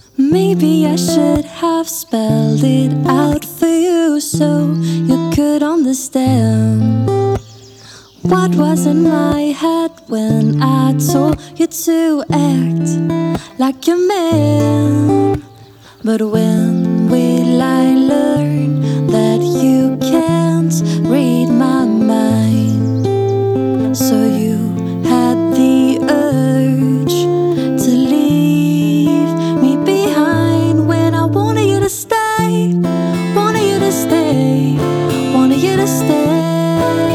Maybe I should have spelled it out for you so you could understand what was in my head when I told you to act like a man. But when will I learn that you can't read my mind? So you had the urge to leave me behind when I wanted you to stay, wanted you to stay, wanted you to stay.